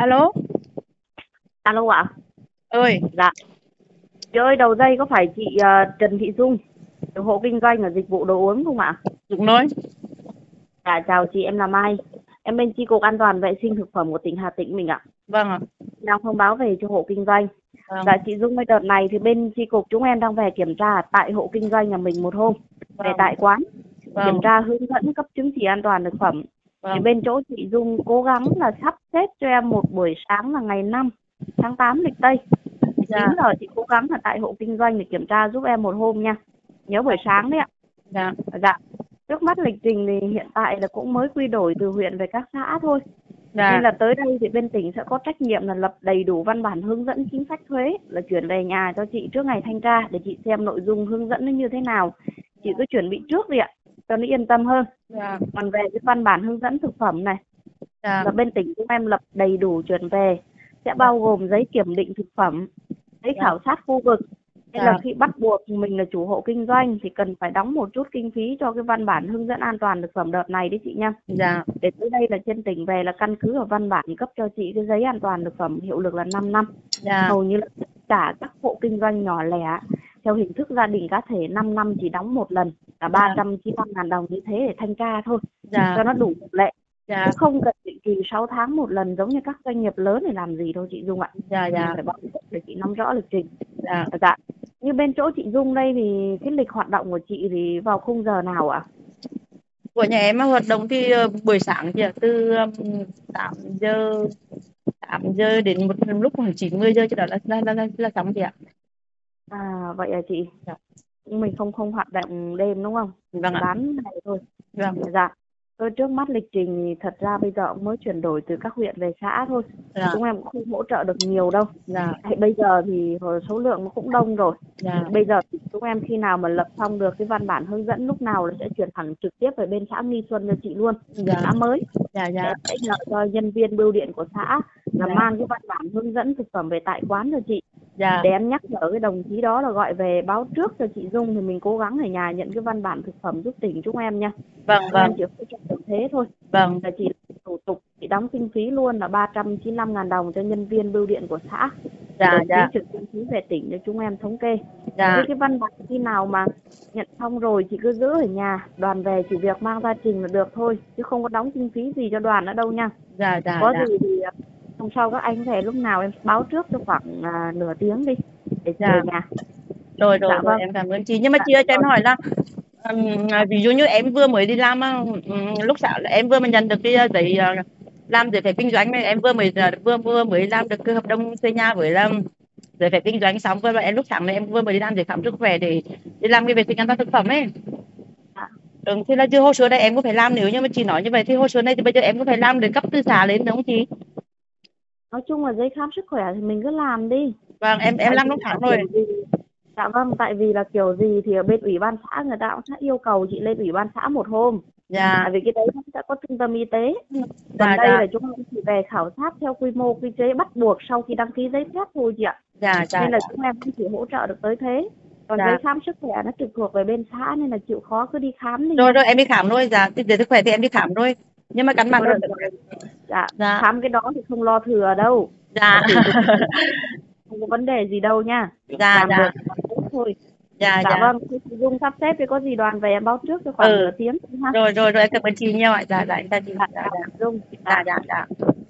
Alo, Alo ạ. ơi, Dạ. Chị ơi, đầu dây có phải chị Trần Thị Dung, hộ kinh doanh ở dịch vụ đồ uống không ạ? đúng rồi. Dạ, chào chị, em là Mai. Em bên chi cục an toàn vệ sinh thực phẩm của tỉnh Hà Tĩnh mình ạ. Vâng ạ. Đang thông báo về cho hộ kinh doanh. Vâng, Dạ, chị Dung ơi, đợt này thì bên chi cục chúng em đang về kiểm tra tại hộ kinh doanh nhà mình một hôm, về vâng, tại quán, vâng, kiểm tra hướng dẫn cấp chứng chỉ an toàn thực phẩm. Thì vâng. bên chỗ chị Dung cố gắng là sắp xếp cho em một buổi sáng là ngày 5 tháng 8 lịch Tây. Dạ, 9 giờ chị cố gắng ở tại hộ kinh doanh để kiểm tra giúp em một hôm nha. Nhớ buổi sáng đấy ạ. dạ, Dạ. Trước mắt lịch trình thì hiện tại là cũng mới quy đổi từ huyện về các xã thôi. dạ, Nên là tới đây thì bên tỉnh sẽ có trách nhiệm là lập đầy đủ văn bản hướng dẫn chính sách thuế, là chuyển về nhà cho chị trước ngày thanh tra để chị xem nội dung hướng dẫn nó như thế nào. Chị cứ chuẩn bị trước đi ạ, cho nó yên tâm hơn. dạ, Còn về cái văn bản hướng dẫn thực phẩm này dạ, là bên tỉnh chúng em lập đầy đủ chuyển về, sẽ bao gồm giấy kiểm định thực phẩm, giấy dạ, khảo sát khu vực. Nên là dạ, khi bắt buộc mình là chủ hộ kinh doanh thì cần phải đóng một chút kinh phí cho cái văn bản hướng dẫn an toàn thực phẩm đợt này đấy chị nha. dạ, Để tới đây là trên tỉnh về là căn cứ vào văn bản cấp cho chị cái giấy an toàn thực phẩm hiệu lực là 5 năm. dạ, Hầu như là tất cả các hộ kinh doanh nhỏ lẻ theo hình thức gia đình cá thể 5 năm chỉ đóng một lần là dạ, 395.000 đồng như thế để thanh tra thôi, dạ, cho nó đủ hợp lệ. dạ, Chứ không cần định kỳ 6 tháng một lần giống như các doanh nghiệp lớn để làm gì đâu chị Dung ạ. dạ, Chị dạ, phải báo trước để chị nắm rõ lịch trình. dạ. Dạ. Như bên chỗ chị Dung đây thì cái lịch hoạt động của chị thì vào khung giờ nào ạ? Của nhà em hoạt động thì buổi sáng chị ạ, từ 8 giờ 8 giờ đến một lúc khoảng 9 10 giờ, chứ đó là xong chị ạ. À vậy à chị. Dạ. Mình không không hoạt động đêm đúng không? Vâng Chỉ ạ. bán ngày thôi. Vâng. Dạ. Tôi trước mắt lịch trình thì thật ra bây giờ cũng mới chuyển đổi từ các huyện về xã thôi. Dạ, Chúng em cũng không hỗ trợ được nhiều đâu. dạ, Tại bây giờ thì số lượng nó cũng đông rồi. dạ, Bây giờ thì chúng em khi nào mà lập xong được cái văn bản hướng dẫn lúc nào là sẽ chuyển thẳng trực tiếp về bên xã Nghi Xuân cho chị luôn. dạ, Xã mới. dạ, Để dạ, em sẽ nhờ cho nhân viên bưu điện của xã là dạ, mang cái văn bản hướng dẫn thực phẩm về tại quán cho chị. dạ. Để em nhắc nhở cái đồng chí đó là gọi về báo trước cho chị Dung thì mình cố gắng ở nhà nhận cái văn bản thực phẩm giúp tỉnh chúng em nha. Vâng, Chúng vâng, em chỉ hỗ trợ được thế thôi. vâng, Là chị thủ tục, chị đóng kinh phí luôn là 395.000 đồng cho nhân viên bưu điện của xã. Thì dạ, đồng chí dạ, trực kinh phí về tỉnh cho chúng em thống kê. Thế dạ, cái văn bản khi nào mà nhận xong rồi chị cứ giữ ở nhà, đoàn về chỉ việc mang ra trình là được thôi, chứ không có đóng kinh phí gì cho đoàn nữa đâu nha. dạ, dạ, Có dạ, gì thì hôm sau các anh về lúc nào em báo trước cho khoảng nửa tiếng đi để chị về dạ. nhà. Rồi, rồi, Dạ rồi, vâng. em cảm ơn chị. Nhưng mà Dạ chị ơi, cho em rồi. hỏi là ví dụ như em vừa mới đi làm á, lúc sáng là em vừa mới nhận được cái giấy làm giấy phép kinh doanh này, em vừa mới vừa mới làm được cái hợp đồng thuê nhà với giấy phép kinh doanh xong, vừa em lúc sáng này em vừa mới đi làm giấy khám sức khỏe để đi làm cái vệ sinh an toàn thực phẩm ấy. Dạ. Thì là chưa, hồ sơ này em có phải làm, nếu như mà chị nói như vậy thì hồ sơ này thì bây giờ em có phải làm để cấp từ xã lên đúng không chị? Nói chung là giấy khám sức khỏe thì mình cứ làm đi. Vâng, em Tại làm vì lúc là tháng rồi. kiểu gì, dạ vâng, tại vì là kiểu gì thì ở bên ủy ban xã người ta cũng sẽ yêu cầu chị lên ủy ban xã một hôm. Dạ, Tại vì cái đấy nó sẽ có trung tâm y tế. Còn dạ, đây dạ, là chúng em chỉ về khảo sát theo quy mô quy chế bắt buộc sau khi đăng ký giấy phép thôi chị ạ. dạ, dạ, Nên là chúng em cũng chỉ hỗ trợ được tới thế. Còn giấy dạ. khám sức khỏe nó trực thuộc về bên xã nên là chịu khó cứ đi khám đi Rồi, nha. rồi, em đi khám rồi, dạ, thì để sức khỏe thì em đi khám rồi, nhưng mà căn bản Thôi rồi. được rồi. Dạ, Dạ, khám cái đó thì không lo thừa đâu. Là dạ, thủ tục không có vấn đề gì đâu nha. dạ, Làm được dạ, thì làm tốt thôi. dạ, Dạ dạ, vâng, thế chị Dung sắp xếp thì có gì đoàn về em báo trước cho khoảng ừ, nửa tiếng ha. rồi, rồi, rồi, em cảm ơn chị nhiều ạ. Dạ, dạ, em chào chị. Dạ, Dạ, dạ, dạ, Dung. dạ, Dạ. dạ, dạ.